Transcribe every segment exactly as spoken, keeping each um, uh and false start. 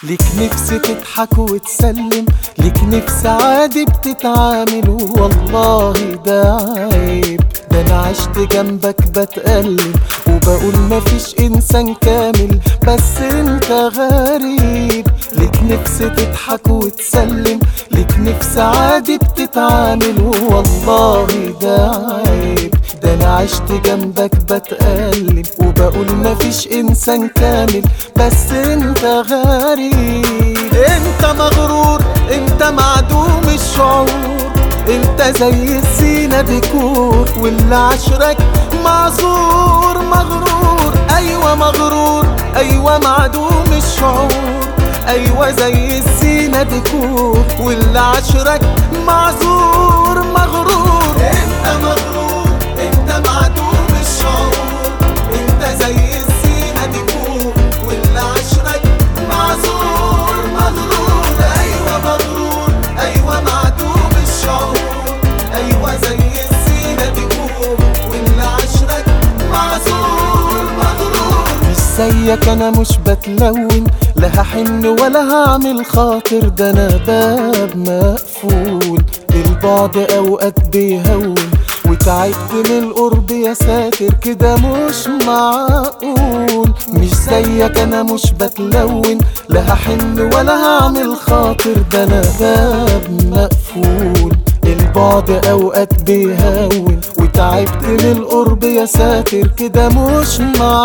ليك نفس تضحك وتسلم، ليك نفس عادي بتتعامل، والله ده عيب. ده انا عشت جنبك بتألم وبقول مفيش انسان كامل، بس انت غريب. ليك نفس تضحك وتسلم، ليك نفس عادي بتتعامل، والله ده عيب. ده انا عشت جنبك بتألم وبقول مفيش انسان كامل، بس انت غريب. انت مغرور، انت معدوم الشعور، انت زي الزينة ديكور، واللي عشرك معذور. مغرور ايوه مغرور، ايوه معدوم الشعور، ايوه زي الزينة ديكور، واللي عشرك معذور. مغرور انت مغرور، انت معدوم الشعور، انت زي الزينة ديكور، واللي عشرك معذور. مغرور ايوه مغرور، ايوه معدوم الشعور، ايوه زي الزينة ديكور، واللي عشرك معذور. مغرور مش زيك انا مش بتلون، لا هحن ولا هعمل خاطر، ده انا باب مقفول. البعد اوقات بيهون وتعبت من القرب يا ساتر، كده مش معقول. مش زيك انا مش بتلون، لا هحن ولا هعمل خاطر، ده انا باب مقفول. البعد اوقات بيهون وتعبت من القرب يا ساتر، كده مش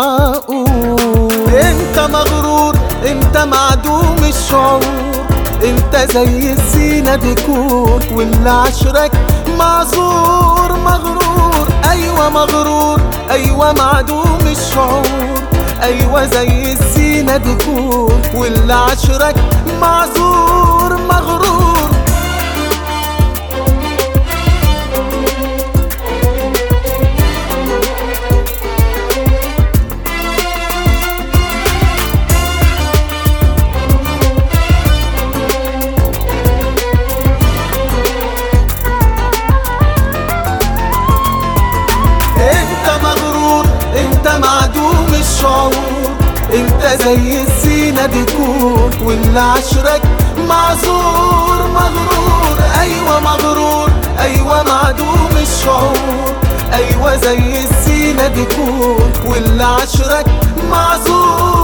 معقول. انت مغرور، انت معدوم الشعور، انت زي الزينة ديكور، واللي عشرك معذور. مغرور ايوه مغرور، ايوه معدوم الشعور، ايوه زي الزينة ديكور، واللي عشرك معذور. مغرور معدوم الشعور، انت زي الزينة ديكور، واللي عشرك معذور. مغرور ايوه مغرور، ايوه معدوم الشعور، ايوه زي الزينة ديكور، واللي عشرك معذور.